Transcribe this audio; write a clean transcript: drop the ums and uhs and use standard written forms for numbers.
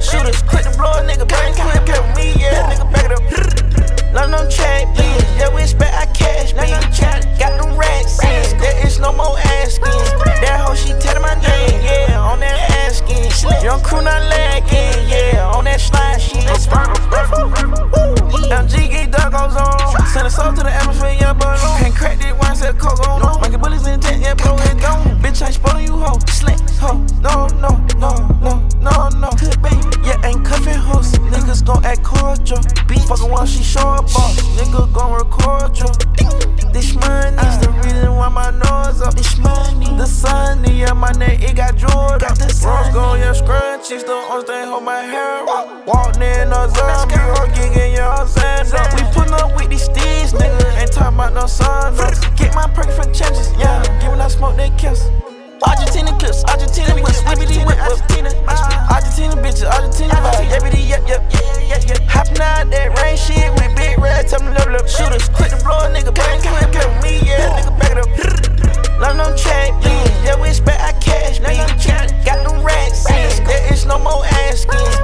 Shooters, quick to blow a nigga, brain quick, play with me, yeah, nigga back it up. Love them track beans, yeah, we expect our cash beans. Got them racks in, there is no more asking. That hoe, she telling my name, yeah, on that asking. Young crew not lagging, yeah, on that slide shit. MG get duggos on, send a soul to the atmosphere, yeah, balloon. Can't crack this wine, set coke on. Making bullets in the tent, yeah, blow it down. Bitch, I ain't spoiling you, hoe, slick, hoe. No, no, no, no, no, no. Could be, yeah, ain't cuffing hoes. Niggas gon' act cordial. Beat fucking while she show up, boss. Nigga gon' record you. This money's the reason why my nose up. This money, the sun, yeah, my neck, it got jeweled up. Rose gold, yeah, scrunchies, the only thing hold my hair up. Walked in a zombie, or gigging, yeah, I'm saying up. We puttin' up with these steeds, nigga, ain't talking about no sun. Get my perk for changes, yeah, give when I smoke, they kiss. Argentina clips, Argentina whips, whippity whip, Argentina. Argentina bitches, Argentina vibe, yappity yep, yep, yeah, yeah. Hoppin' out that rain shit with big red, tell me level up. Shooters, quick to blow a nigga, brain quick, play with me, yeah, nigga back it up. Love them track beans, yeah, we expect our cash beans. Got them racks in, there is no more asking.